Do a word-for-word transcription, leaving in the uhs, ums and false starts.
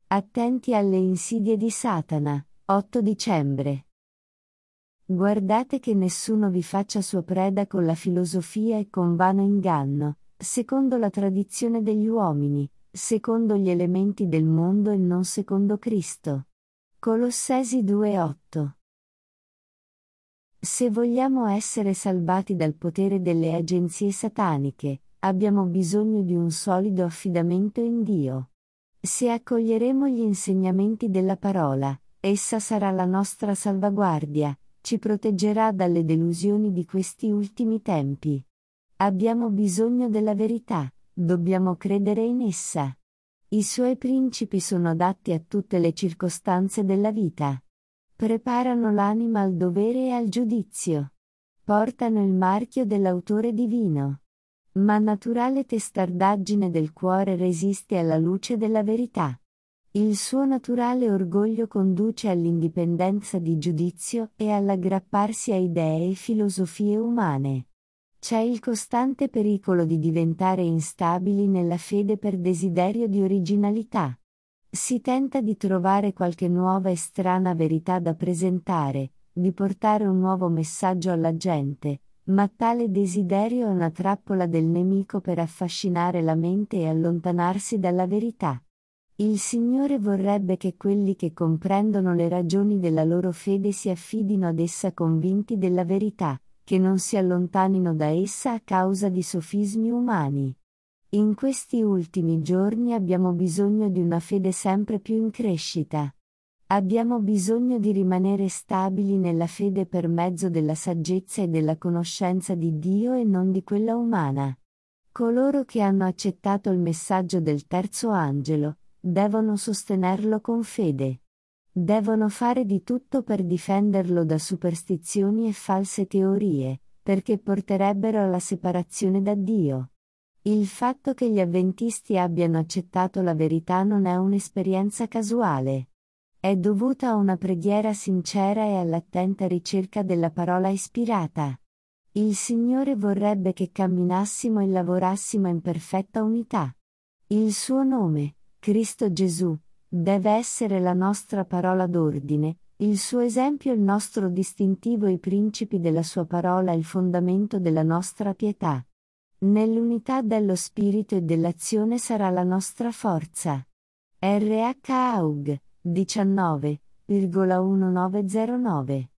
Attenti alle insidie di Satana. otto dicembre. Guardate che nessuno vi faccia sua preda con la filosofia e con vano inganno, secondo la tradizione degli uomini, secondo gli elementi del mondo e non secondo Cristo. Colossesi due otto. Se vogliamo essere salvati dal potere delle agenzie sataniche, abbiamo bisogno di un solido affidamento in Dio. Se accoglieremo gli insegnamenti della parola, essa sarà la nostra salvaguardia, ci proteggerà dalle delusioni di questi ultimi tempi. Abbiamo bisogno della verità, dobbiamo credere in essa. I suoi principi sono adatti a tutte le circostanze della vita. Preparano l'anima al dovere e al giudizio. Portano il marchio dell'autore divino. Ma naturale testardaggine del cuore resiste alla luce della verità. Il suo naturale orgoglio conduce all'indipendenza di giudizio e all'aggrapparsi a idee e filosofie umane. C'è il costante pericolo di diventare instabili nella fede per desiderio di originalità. Si tenta di trovare qualche nuova e strana verità da presentare, di portare un nuovo messaggio alla gente, ma tale desiderio è una trappola del nemico per affascinare la mente e allontanarsi dalla verità. Il Signore vorrebbe che quelli che comprendono le ragioni della loro fede si affidino ad essa convinti della verità, che non si allontanino da essa a causa di sofismi umani. In questi ultimi giorni abbiamo bisogno di una fede sempre più in crescita. Abbiamo bisogno di rimanere stabili nella fede per mezzo della saggezza e della conoscenza di Dio e non di quella umana. Coloro che hanno accettato il messaggio del terzo angelo, devono sostenerlo con fede. Devono fare di tutto per difenderlo da superstizioni e false teorie, perché porterebbero alla separazione da Dio. Il fatto che gli avventisti abbiano accettato la verità non è un'esperienza casuale. È dovuta a una preghiera sincera e all'attenta ricerca della parola ispirata. Il Signore vorrebbe che camminassimo e lavorassimo in perfetta unità. Il suo nome, Cristo Gesù, deve essere la nostra parola d'ordine, il suo esempio il nostro distintivo e i principi della sua parola il fondamento della nostra pietà. Nell'unità dello spirito e dell'azione sarà la nostra forza. R H. Haug, diciannove, diciannovezero nove.